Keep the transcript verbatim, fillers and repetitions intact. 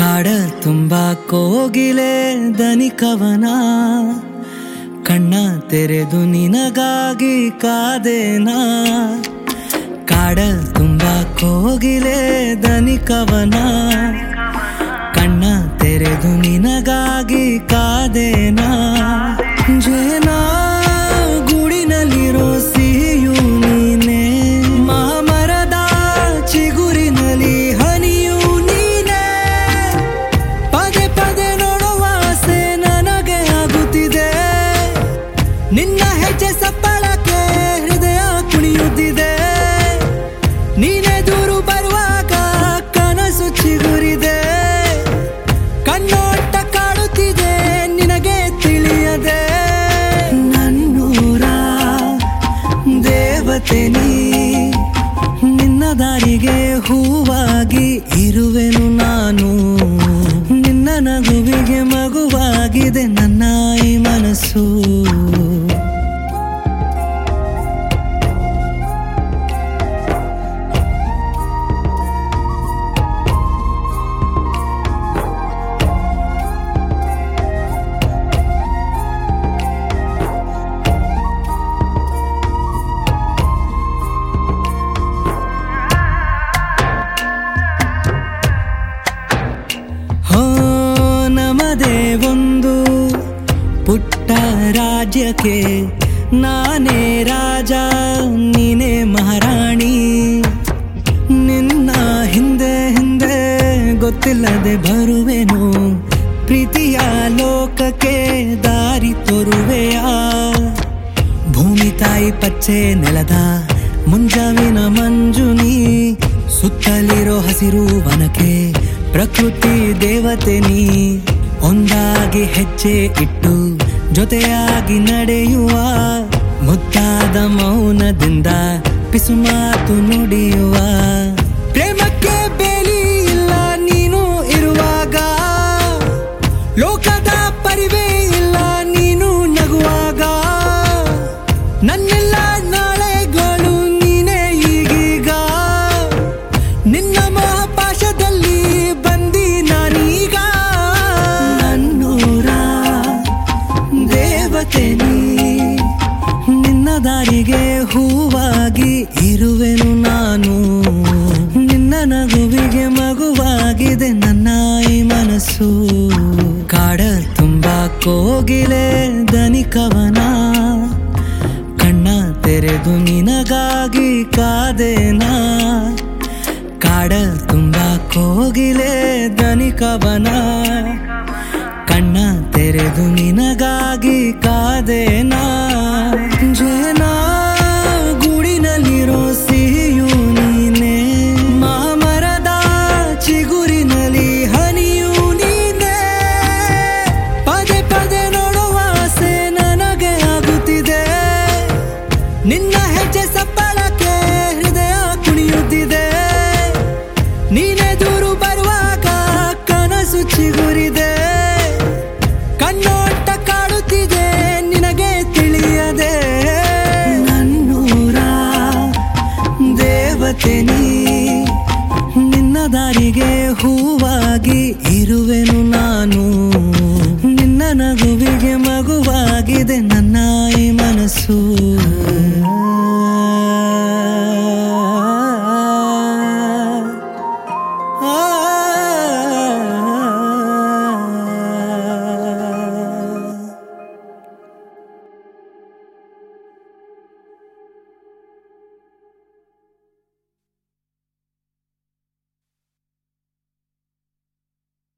ಕಾಡ ತುಂಬ ಕೋಗಿಲೆ ದನಿ ಕವನ ಕಣ್ಣ ತೆರೆದು ನಿನಗಾಗಿ ಕಾದೇನಾ ಕಾಡ ತುಂಬ ಕೋಗಿಲೆ ದನಿ ಕವನ ಕಣ್ಣ ತೆರೆದು ನಿನಗಾಗಿ ಕಾದೇನಾ ಜೇನ ಗೂಡಿನಲ್ಲಿರೋ ಸಿಹಿಯು ನೀನೆ ಮಾಮರದ ಚಿಗುರಿನಲ್ಲಿ ಹನಿಯು ನೀನೆ ಪದೇ ಪದೇ ನೋಡುವ ಆಸೆ ನನಗೆ ಆಗುತ್ತಿದೆ ನಿನ್ನ ಹೆಜ್ಜೆ ಸಪ್ಪಳಕ್ಕೆ ಹೃದಯ ಕುಣಿಯುತ್ತಿದೆ ನೀನೆ ದೂರು ಬರುವಾಗ ಕನಸು ಚಿಗುರಿದೆ ಕಣ್ಣೋಟ ಕಾಡುತ್ತಿದೆ ನಿನಗೆ ತಿಳಿಯದೆ ನನ್ನೂರ ದೇವತೆ ನೀ ನಿನ್ನ ದಾರಿಗೆ ಹೂವಾಗಿ ಇರುವೆನು ನಾನು ನಿನ್ನ ನಗುವಿಗೆ ಮಗುವಾಗಿದೆ ನನ್ನ ಈ ಮನಸ್ಸು ನಮದೇ ಒಂದು ಪುಟ್ಟ ರಾಜ್ಯಕ್ಕೆ ನಾನೇ ರಾಜ ನೀನೇ ಮಹಾರಾಣಿ ನಿನ್ನ ಹಿಂದೆ ಹಿಂದೆ ಗೊತ್ತಿಲ್ಲದೆ ಬರುವೆನು ಪ್ರೀತಿಯ ಲೋಕಕ್ಕೆ ದಾರಿ ತೋರುವೆಯ ಭೂಮಿ ತಾಯಿ ಪಚ್ಚೆ ನೆಲದ ಮುಂಜಾವಿನ ಮಂಜುನಿ ಸುತ್ತಲಿರೋ ಹಸಿರು ವನಕ್ಕೆ ಪ್ರಕೃತಿ ದೇವತೆ ನೀ ಒಂದಾಗಿ ಹೆಜ್ಜೆ ಇಟ್ಟು ಜೊತೆಯಾಗಿ ನಡೆಯುವ ಮುದ್ದಾದ ಮೌನದಿಂದ ಪಿಸುಮಾತು ನುಡಿಯುವ ಪ್ರೇಮಕ್ಕೆ ಬೇಲಿ ಇಲ್ಲ ನೀನು ಇರುವಾಗ ಲೋಕದ ಪರಿವೇ ಇಲ್ಲ ನೀನು ನಗುವಾಗ ನನ್ನೆಲ್ಲ ನಾಳೆಗಳು ನೀನೇ ಈಗೀಗ ನಿನ್ನ ಮಹಾಪಾಶದಲ್ಲಿ ಬಂದಿ ನಾನೀಗ ನನ್ನೂರ ದೇವತೆ ನೀ ನಿನ್ನ ದಾರಿಗೆ ಹೂವಾಗಿ ಇರುವೆನು ನಾನು ನಿನ್ನ ನಗುವಿಗೆ ಮಗುವಾಗಿದೆ ನನ್ನ ಈ ಮನಸ್ಸು ಕಾಡ ತುಂಬ ಕೋಗಿಲೆ ದನಿ ಕವನ ಕಣ್ಣ ತೆರೆದು ನಿನಗಾಗಿ ಕಾದೇನಾ ಕಾಡ ತುಂಬ ಕೋಗಿಲೆ ದನಿ ಕವನ ಕಣ್ಣ ತೆರೆದು ನಿನಗಾಗಿ ಕಾದೇನಾ ಜೇನ ಗೂಡಿನಲ್ಲಿರೋ ಸಿಹಿಯು ನೀನೆ ಮಾಮರದ ಚಿಗುರಿನಲ್ಲಿ ಹನಿಯು ನೀನೆ ಪದೇ ಪದೇ ನೋಡುವ ಆಸೆ ನನಗೆ ಆಗುತ್ತಿದೆ ನಿನ್ನ ಹೆಜ್ಜೆ ಸಪ್ಪಳಕ್ಕೆ ಹೃದಯ ಕುಣಿಯುತ್ತಿದೆ ನೀನೆ ದೂರು ಬರುವಾಗ ಕನಸು ಚಿಗುರಿದೆ ಕಣ್ಣೋಟ ಕಾಡುತ್ತಿದೆ ನಿನಗೆ ತಿಳಿಯದೆ ನನ್ನೂರ ದೇವತೆ ನೀ ನಿನ್ನ ದಾರಿಗೆ ಹೂವಾಗಿ ಇರುವೆನು ನಾನು ನಿನ್ನ ನಗುವಿಗೆ ಮಗುವಾಗಿದೆ ನನ್ನ ಈ ಮನಸ್ಸು